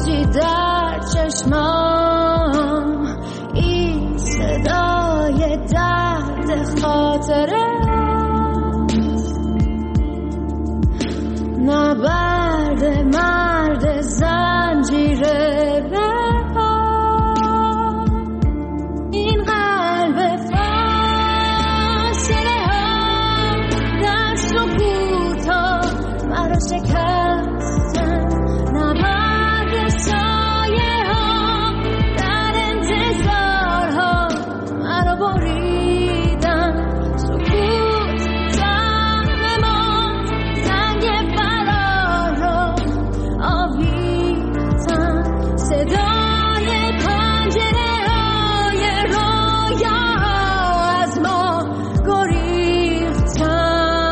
هیچی در چشمام، این صدای درد خاطره نبرد مرد زنجیره این قلب فاصله ها در سکوت ها مرا شکستن نبرد سایه ها در انتظار ها مرا بریدن سکوت زن ما زنگ فرار رو آویزن صدای پنجره های رویا از ما گریختن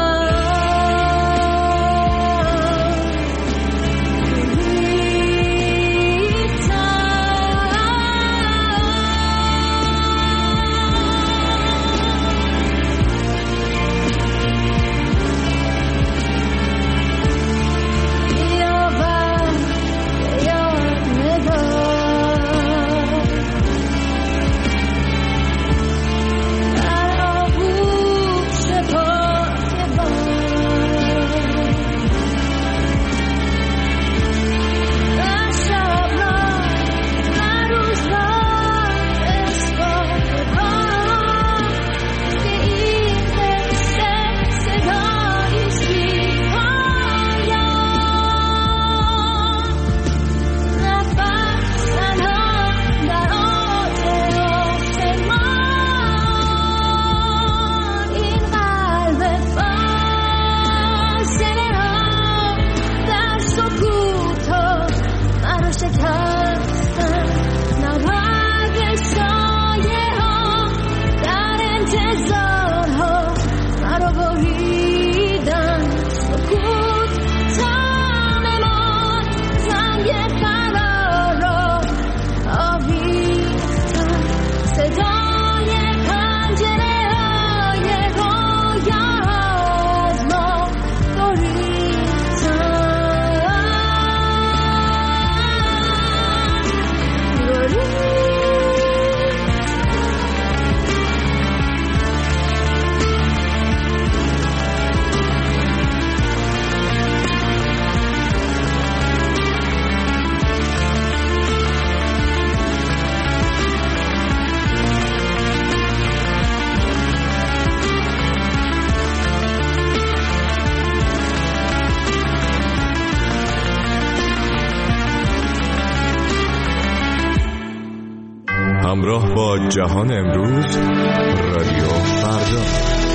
همراه با جهان امروز، رادیو فردا.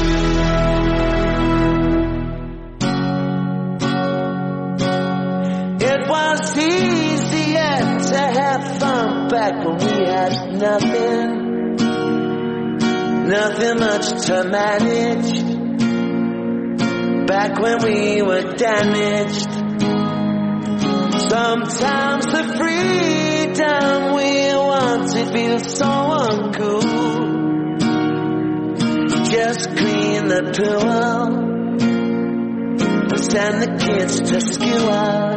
It was easier to have fun back when we had nothing much to manage. Back when we were damaged, sometimes the freedom we wanted feels so uncool. Just clean the pool and send the kids to school.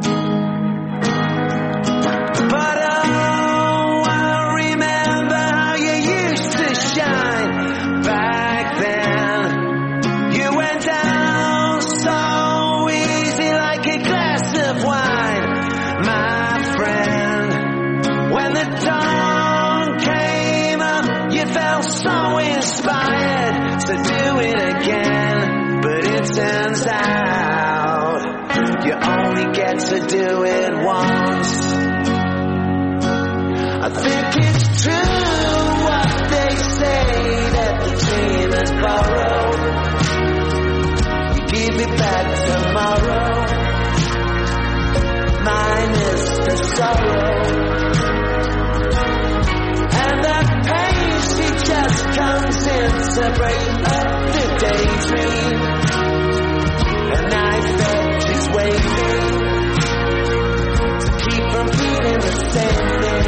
But oh, I remember how you used to shine back then. You went down so easy like a glass of wine, my friend. When the dawn came up, you felt so inspired to do it again. But it turns out you only get to do it once. I think it's true what they say, that the dream is borrowed. You give it back tomorrow. Mine is the sorrow. And that pain, she just comes in to break up the daydream. And I bet she's waiting to keep from feeling the same thing.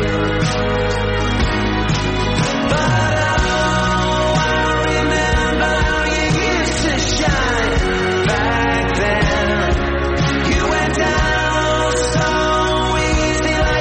But oh, I remember how you used to shine back then. You went down so easy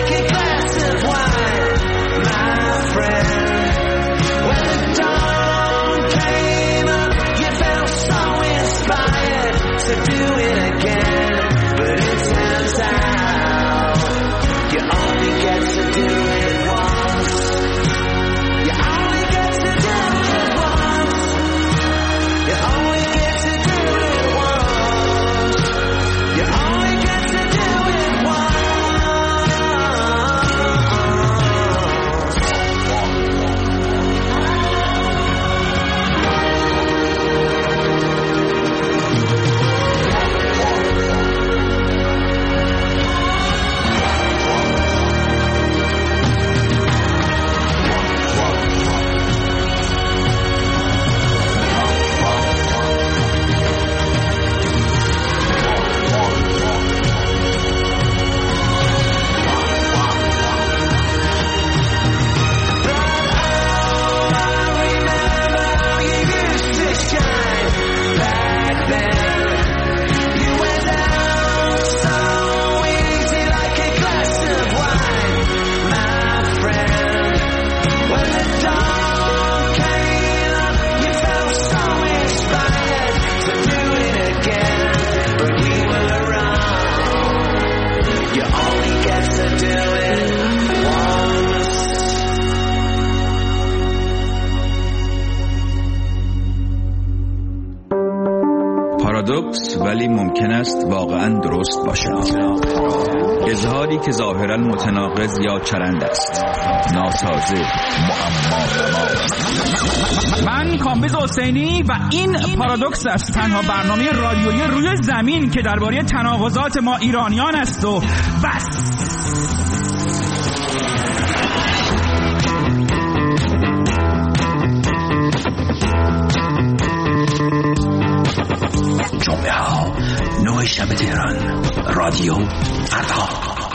پارادوکس، ولی ممکن است واقعاً درست باشد. اظهاری که ظاهراً متناقض یا چرند است، ناسازه، معما. من کامبیز حسینی و این پارادوکس است، تنها برنامه رادیویی روی زمین که درباره تناقضات ما ایرانیان است و بس. جمعه ها 9 شب تهران، رادیو فردا.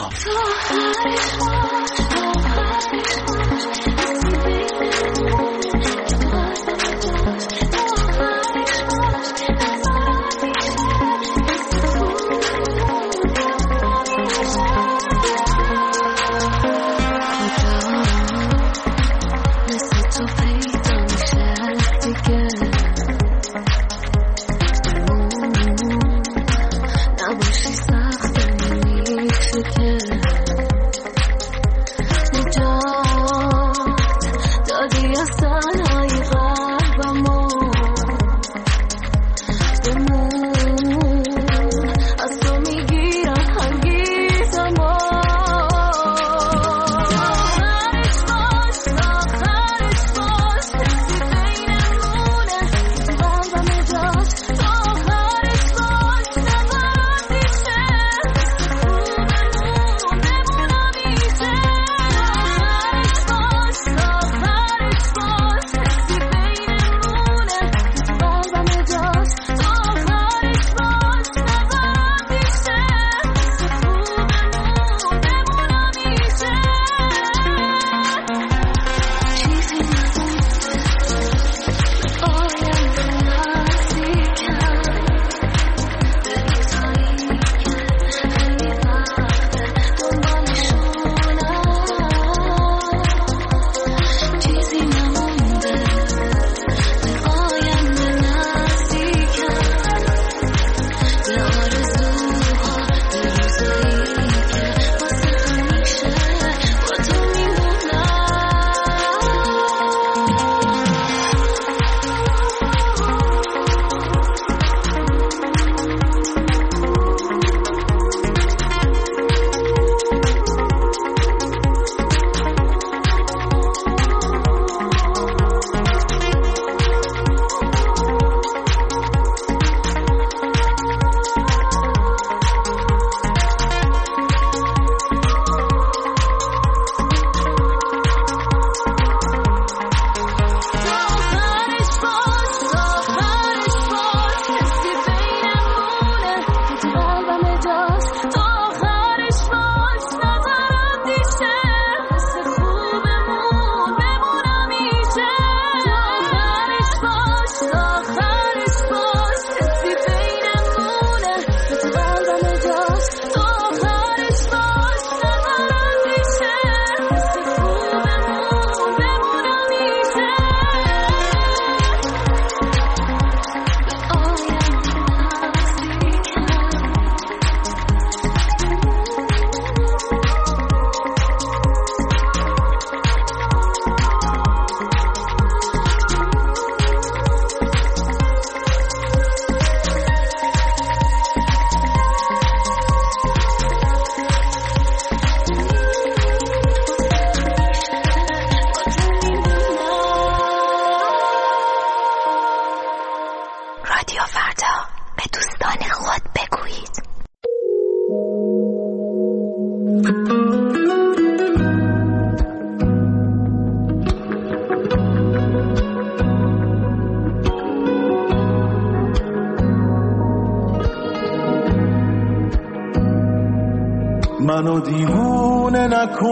منو دیوونه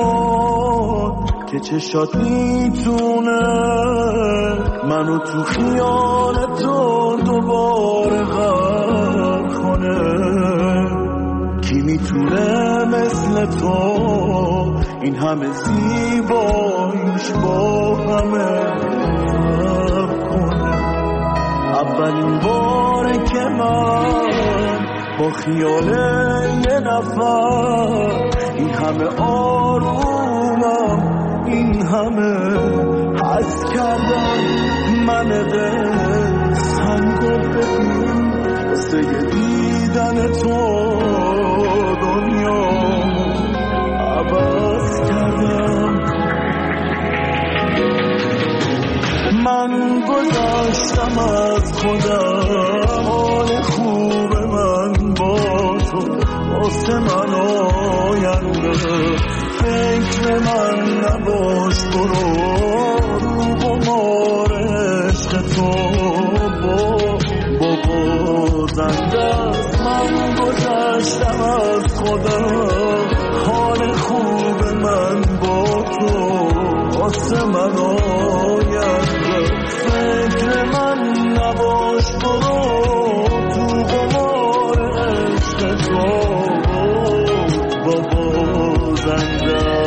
نکن که چشات میتونه منو تو خیال تو دوباره غرق کنه. کی میتونه مثل تو این همه زیباییش با همه فرق کنه. اولین باره که من با خیال یه نفر این همه آرومم، این همه حس کردم، من دل سنگو ببین واسه یه دیدن تو دنیا عوض کردم. من گذشتم از خودم، حال خوب من با تو واسه من آینده. فکر من نباش، برو رو قمار عشق تو با زنده است. من گذشتم از خودم، حال خوب من با تو واسه من آینده. فکر من نباش، برو تو قمار عشق تو با زنده.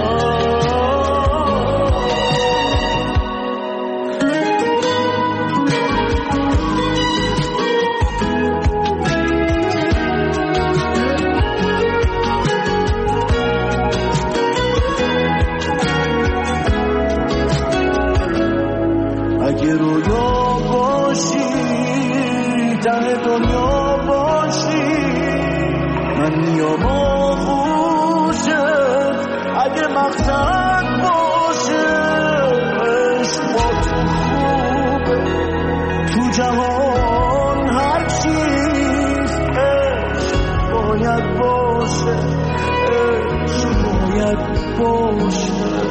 اگه رویا باشی، ته دنیا باشی، من میام آغوشه. اگه مقصد باشه، عشق با تو خوبه. تو جهان هر چیز عشق باید باشه، عشق باید باشه.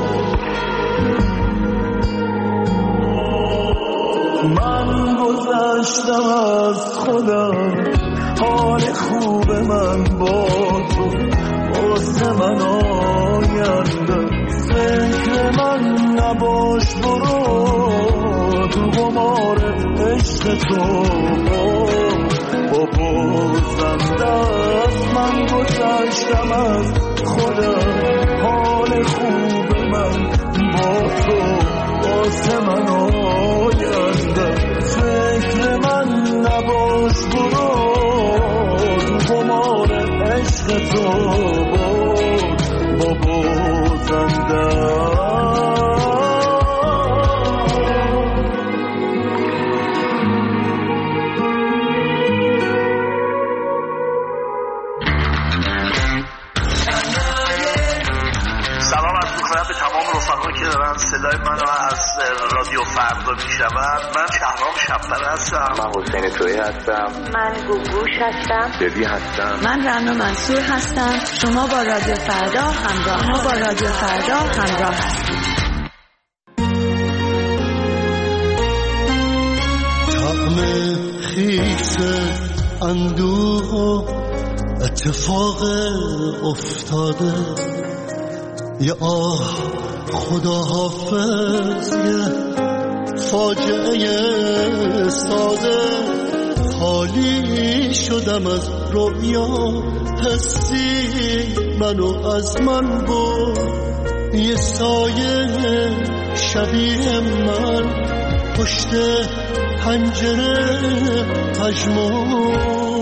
من گذشتم از خودم، حال خوب من با تو واسه من آینده. فکر من نباش، برو تو قمار عشق تو با زنده است. من گذشتم از خودم، حال خوب من با تو واسه من آینده. فکر من نباش، برو تو قمار عشق تو با زنده. به تمام رفقا که دارن صدای منو از رادیو فردا میشنون. من شهرام شب‌بر هستم. من حسین تویی هستم. من گوگوش هستم. دبی هستم. من رنا منصور هستم. شما با رادیو فردا همراه هستید. طعم خیس اندوه و اتفاق افتاده، یا آه خدا حافظ، یه فاجعه ساده. خالی شدم از رویا، حسی منو از من برد. یه سایه شبیه من پشت پنجره پژمرد.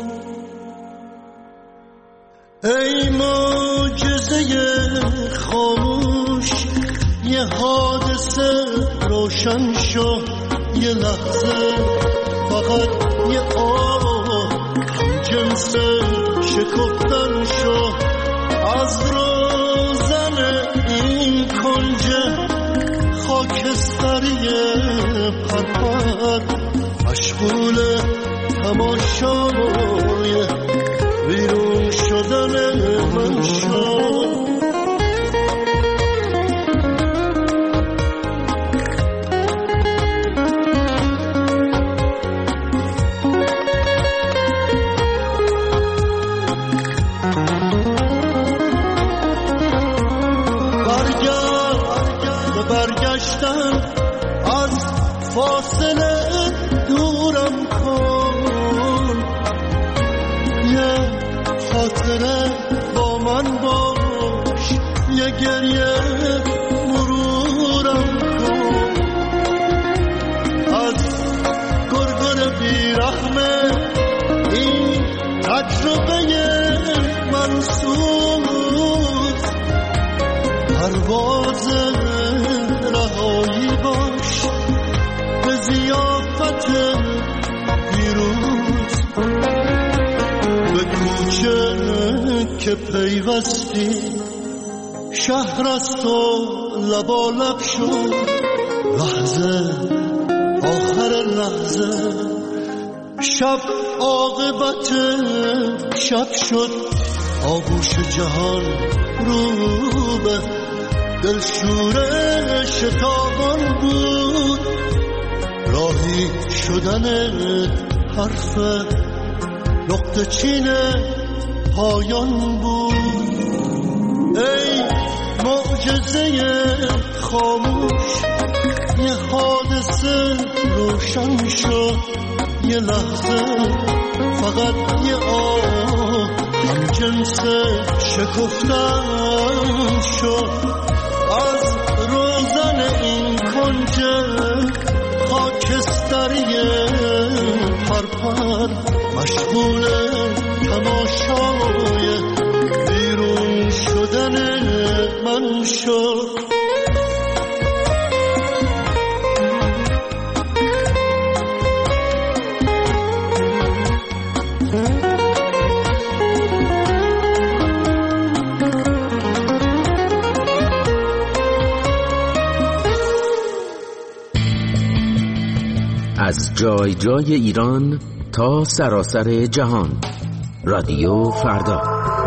ای معجزه خاموش، یه حادثه روشن شو. یه لحظه فقط یه آه جنس شکفتن شو. از روزن این کنج خاکستری پرپر، مشغول تماشای بیرون شدن من شو. برگشتن از فاصله دورم کن. یه خاطره با من باش، یه گریه مرورم کن. از گرگر بیرحمه این تجربه منصور، پرواز رهایی باش به ضیافت پیروز. که پیوستی شهر است و لبالب شد لحظه آخر لحظه شب عاقبت شب شد آغوش جهان رو به دلشور شتابان بود راهی شدن حرف نقطه چین پایان بود ای معجزه خاموش یه حادثه روشن شد یه لحظه فقط یه آه هم جنس شکفتن شد از روزن این کنج خاکستری پرپر مشغول تماشای بیرون شدن من شد از جای جای ایران تا سراسر جهان رادیو فردا.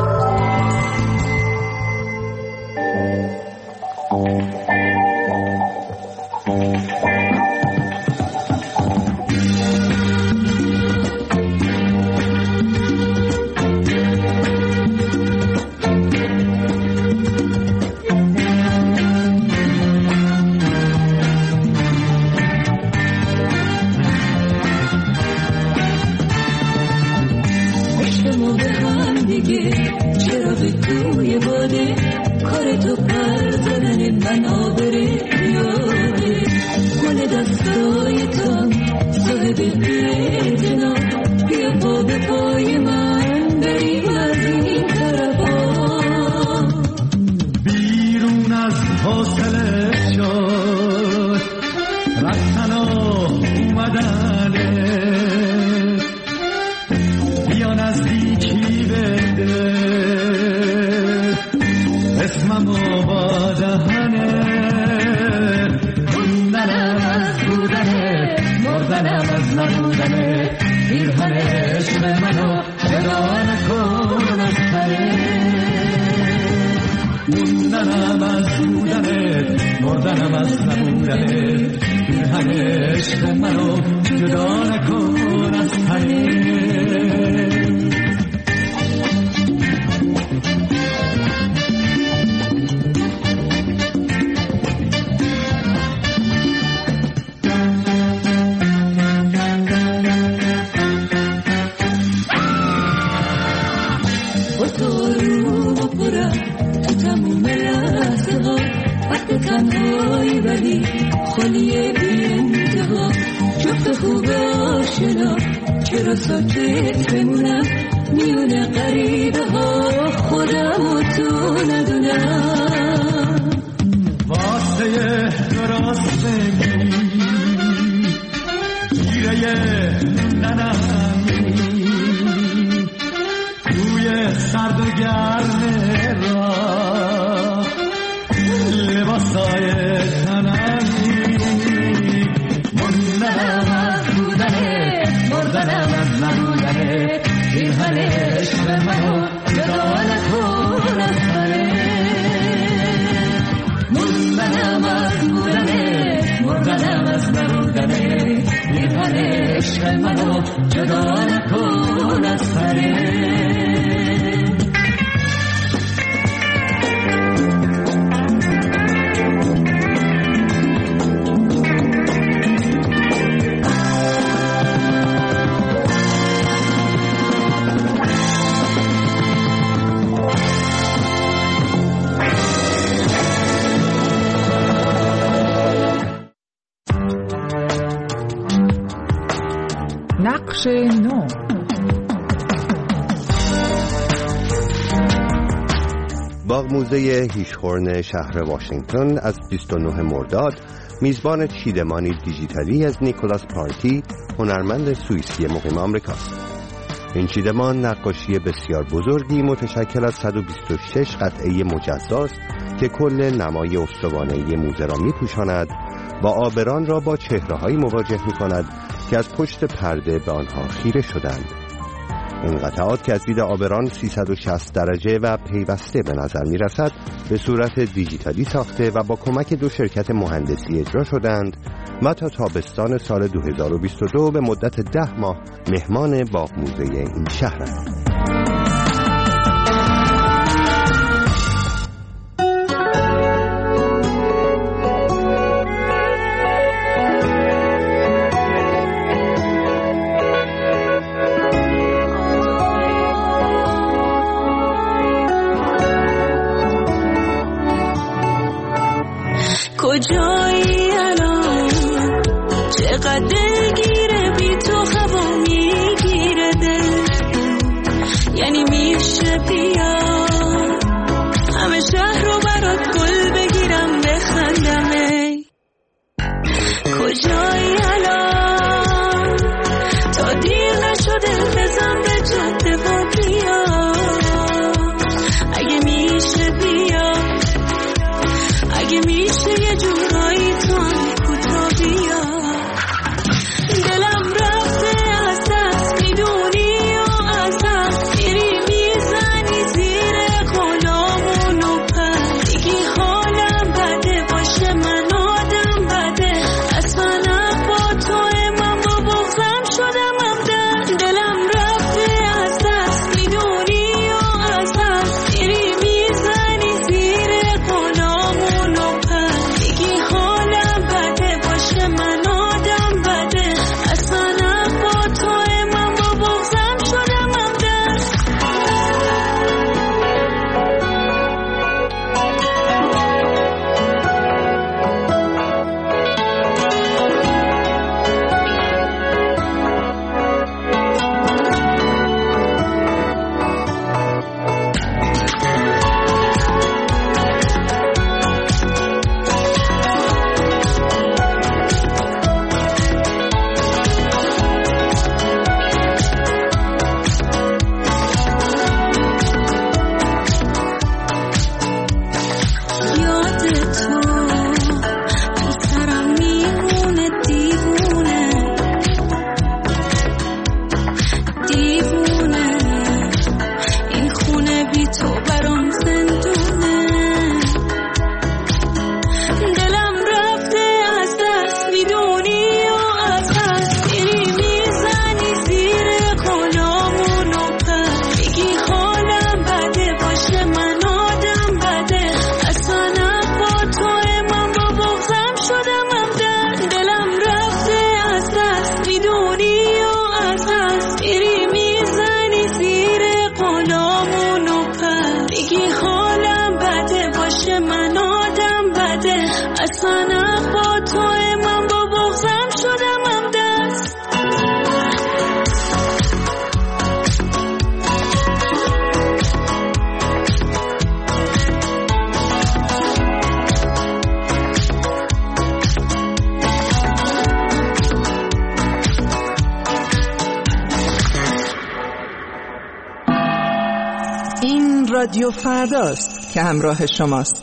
نقش نو. باغ موزه هیشهورن شهر واشنگتن از 29 مرداد میزبان چیدمانی دیجیتالی از نیکولاس پارتی، هنرمند سوئیسی مقیم آمریکاست. این چیدمان نقاشی بسیار بزرگی متشکل از 126 قطعه مجزاست که کل نمای استوانه‌ای موزه را می‌پوشاند و عابران را با چهره‌هایی مواجه می‌کند که از پشت پرده به آنها خیره شدند. این قطعات که از دید عابران 360 درجه و پیوسته به نظر می‌رسد، به صورت دیجیتالی ساخته و با کمک 2 شرکت مهندسی اجرا شدند و تا تابستان سال 2022 به مدت 10 ماه مهمان باغ موزه این شهرند. کجایی الان چقدر دلگیره بی تو هوا میگیره دل یعنی میشه بیا همه شهر رو برات گل بگیرم بخندم ای کجایی الان تا دیر نشده بزن به جاده و بیا اگه میشه بیا اگه میشه یه جورایی تو هم کوتا بیا دلم رفته از دست میدونی و از دست میری میزنی زیر غلامون و پریگی حالم بده باشه من آدم بده اصلا با تو من با بغضم شدم همدن دلم رفته از دست میدونی و از دست میری میزنی زیر غلامون و پریگی حالم بده باشه من آدم بده اصلا با تو من با بغضم شدم همدن یاد تو تو سرم میمونه دیوونه دیوونه این خونه بی تو برام زندونه دلم رفته از دست میدونی و از دست میری میزنی زیر غلامون و پریگی حالم بده باشه من آدم بده اصلا با تو من با بغضم شدم همدن دلم رفته از دست میدونی و از دست میری میزنی زیر غلامون و پریگی حالم بده باشه من آدم بده اصلا با تو من با بغضم شدم همدست این رادیو فرداست که همراه شماست.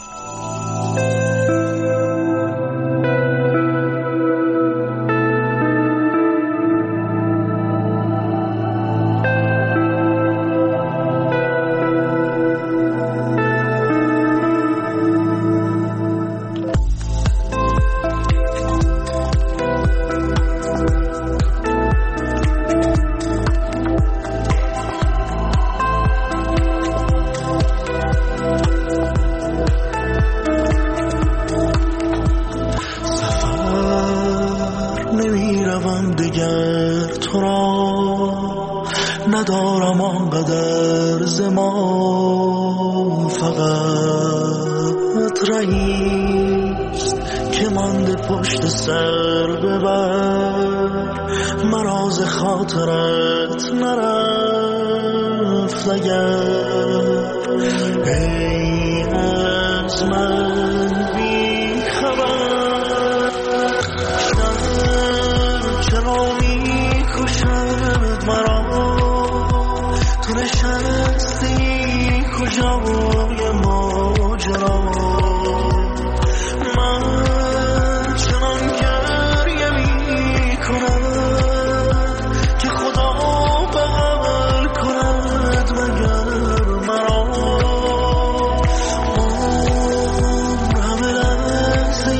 ندارم آنقدر زمان فقط رئیست که مانده پشت سر ببر مراز خاطرت نرفت اگر ای از من بی خبر چرا می کشد مرا ماجرا من چنان گریه می کنم که خدا بغل کند مگر مرا همه لحظه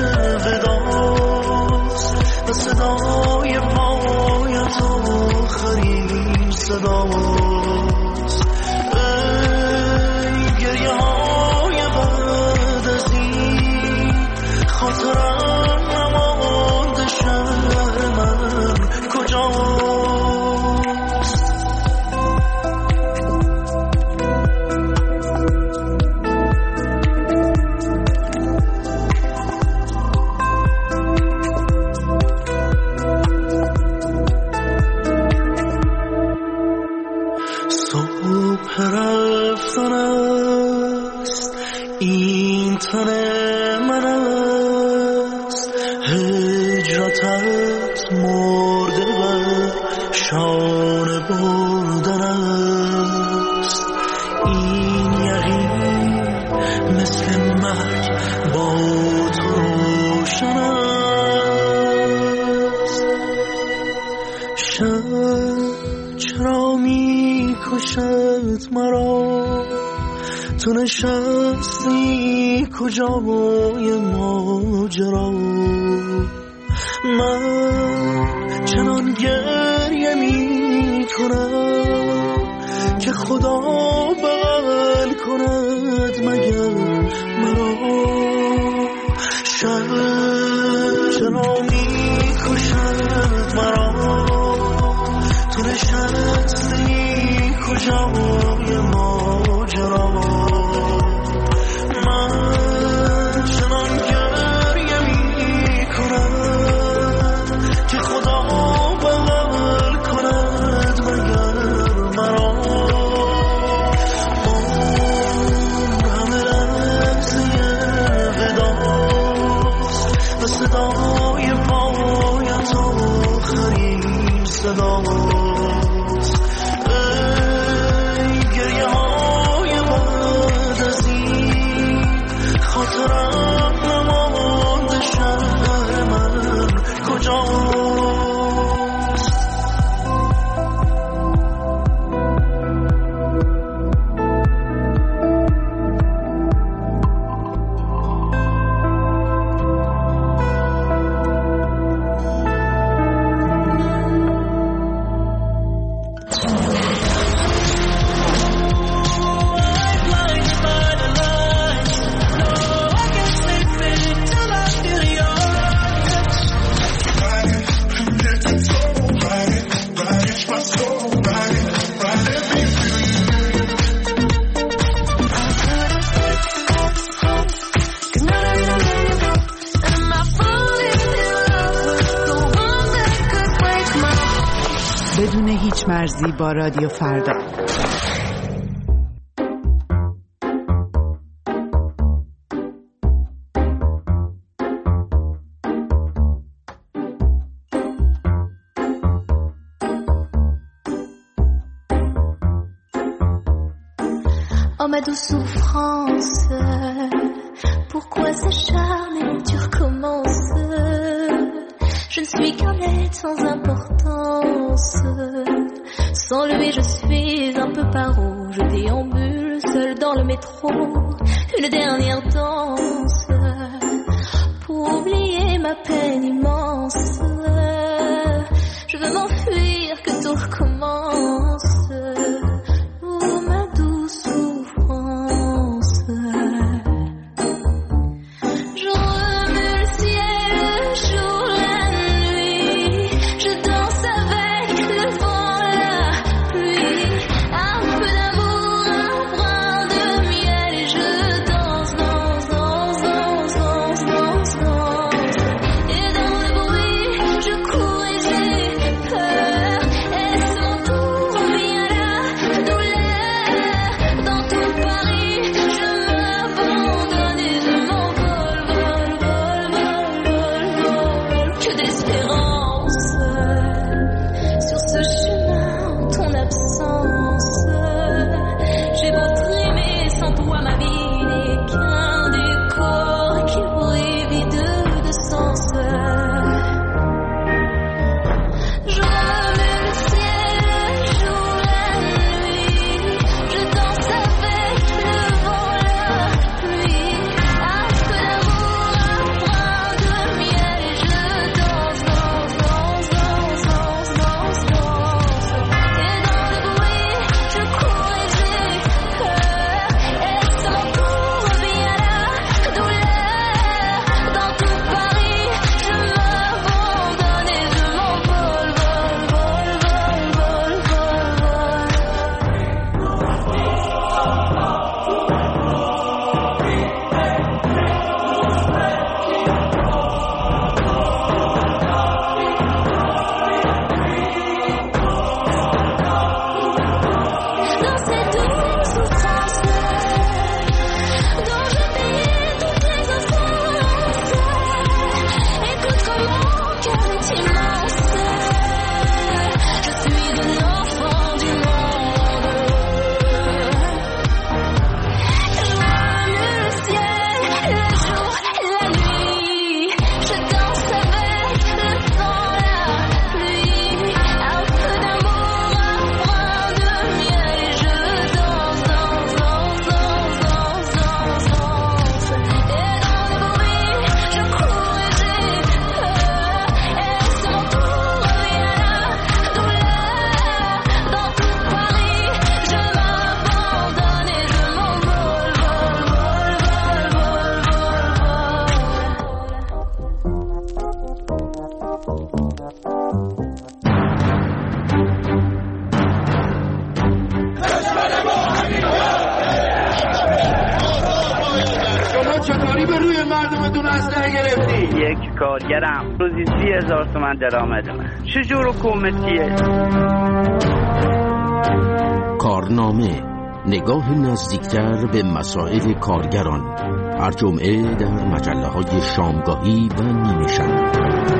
وداست و صدای پایت آخرین صداست ای گریه های بعد از این خاطرم نمانده شهر من کجاست صبح رفتن است این تن من است هجرتت مرده بر شانه بردن است این یقین مثل مرگ با تو روشن است شب چرا می کشد مرا تو نشستی کجای ماجرا من چنان گریه می کنم که خدا بغل کند مگر مرا شب چرا می کشد مرا تو نشستی کجای ماجرا من چنان گریه می کنم که خدا بغل کند مگر مرا همه لحظه وداست و صدای پایت آخرین صداست ای گریه های بعد از این خاطرم نمانده شهر من کجاست بدون هیچ مرزی با رادیو فردا. Oh ma douce souffrance, pourquoi s'acharner, tu recommences. Je ne suis qu'un être sans importance. Sans lui je suis un peu paro. Je déambule seul dans le métro. Une dernière danse pour oublier ma peine immense. Je veux m'enfuir, que tout recommence. Oh ma douce souffrance. Je remue le ciel, le jour, la nuit. Je danse avec le vent, la pluie. Un peu d'amour, un brin de miel. Et je danse, danse, danse, danse, danse, danse, danse. Et dans le چطوری به روی مردمتون اسلحه گرفتی؟ یک کارگرم روزی 30,000 تومان درآمد من. چجور حکومتیه؟ کارنامه، نگاه نزدیکتر به مسائل کارگران، هر جمعه در مجله‌های شامگاهی و نیمه شب.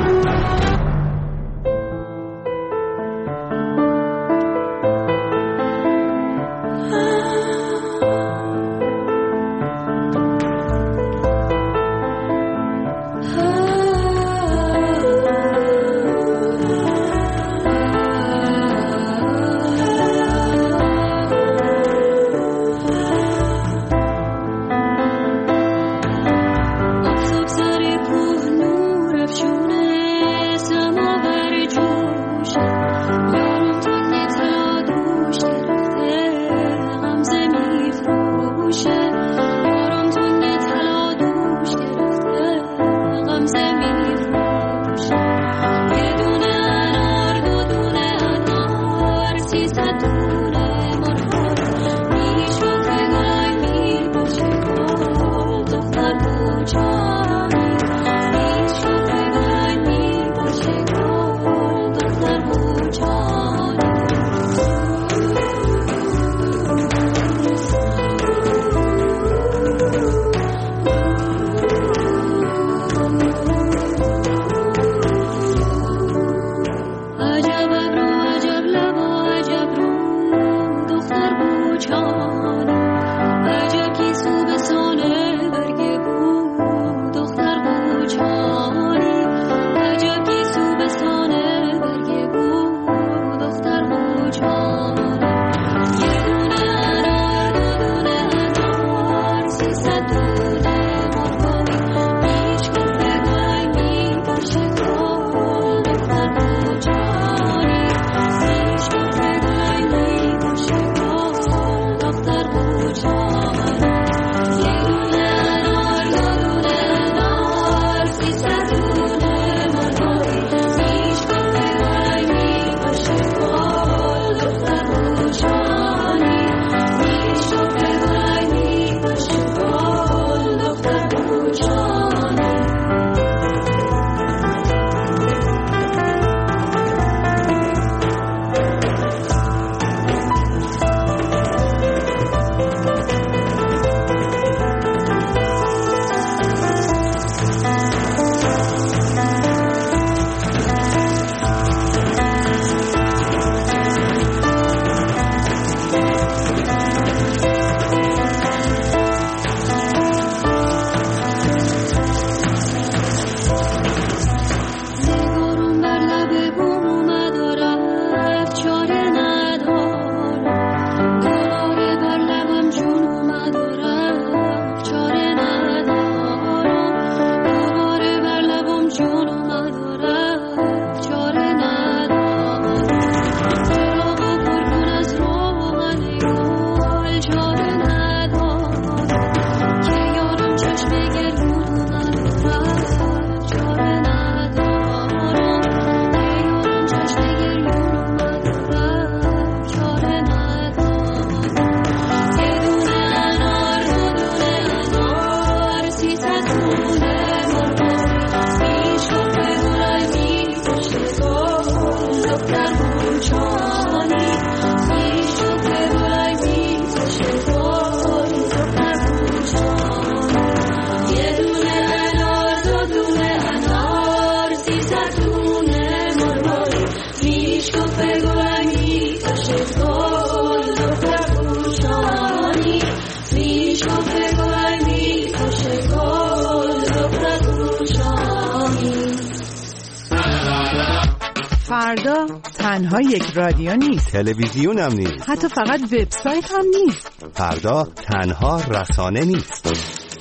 فردا تنها یک رادیو نیست، تلویزیون هم نیست، حتی فقط وبسایت هم نیست. فردا تنها رسانه نیست.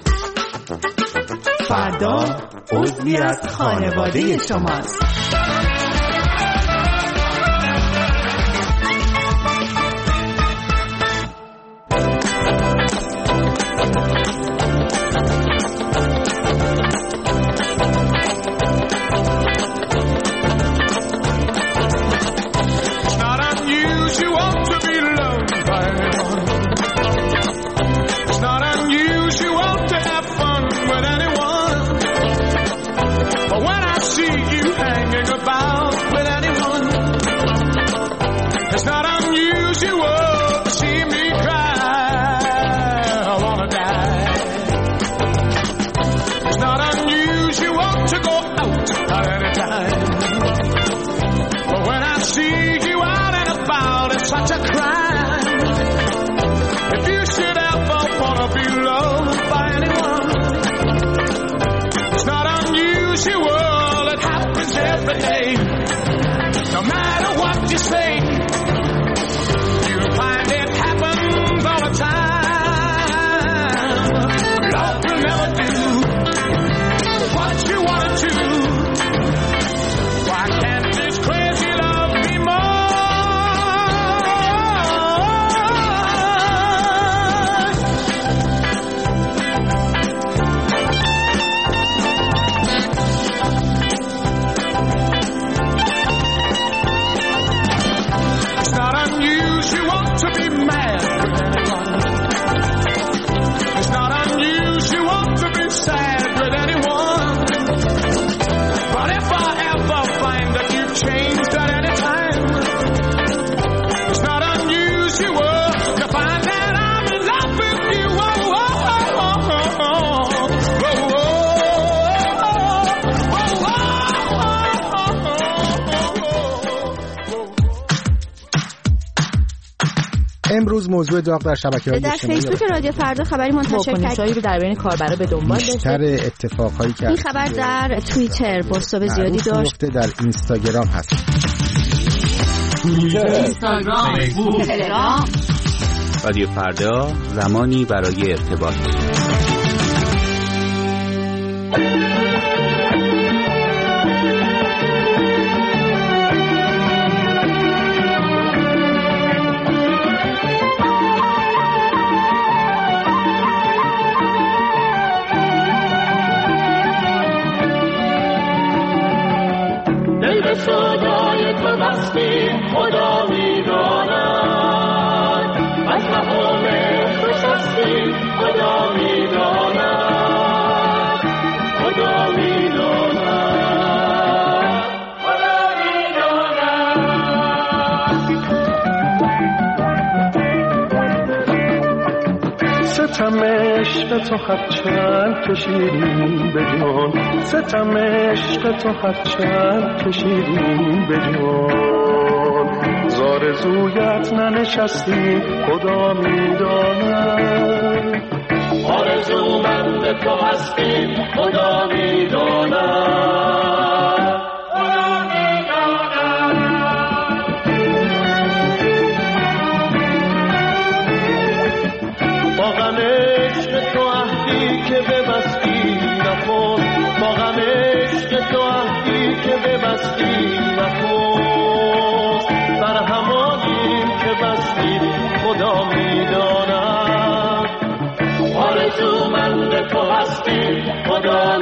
فردا عضوی از خانواده شماست. It's not unusual to have fun امروز موضوع داغ در شبکه‌های در اجتماعی فیسبوک رادیو فردا خبری منتشر واکنش‌هایی رو در بین کاربرا به دنبال بیشتر اتفاقهایی که این خبر در توییتر بازتاب زیادی داشت. در اینستاگرام هست. اینستاگرام، فیسبوک، تلگرام. رادیو فردا، زمانی برای ارتباط. صدای تو بستی خدا میداند از مقام خوش هستی خدا میداند خدا میداند خدا میداند ستم عشق تو هرچند کشیدیم به جان ستم عشق تو هرچند کشیدیم به جان زارزویت ننشستی خدا میداند آرزومند تو هستی خدا میداند خدا میداند با غم عشق تو عهدی که ببستی نخون با غم عشق تو عهدی که ببستی نخون بر همانیم که بستی خدا میداند آرزومند تو هستی خدا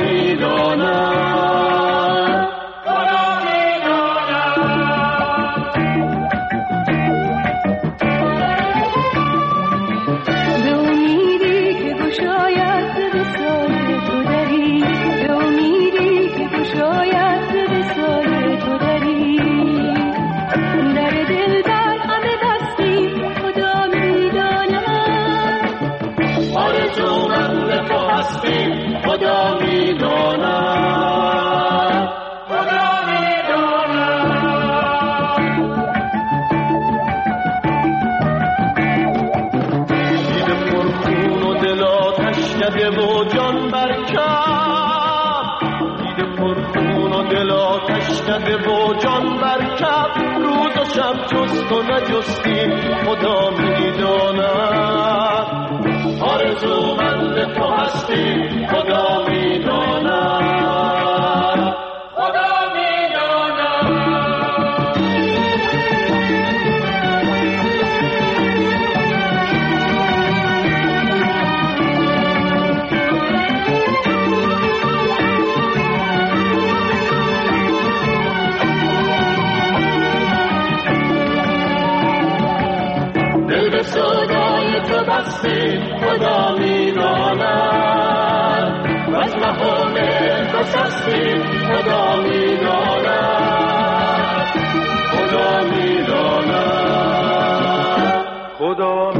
میداند خدا میداند به امیدی که گشاید به سایه تو دری به امیدی که گشاید به سایه تو دری در دل در همه دستی خدا میداند آرزومند تو هستی خدا میداند خدا میداند دیده پرخون و دل آتش کده و جان برکب دیده پرخون و دل آتش کده و جان برکب روز و شب جست و نجستی خدا میداند آرزومند تو هستی خدا میداند خدا دل به صدای تو بستی خدا میداند و از مقام تو سستی خدا میداند خدا میداند خدا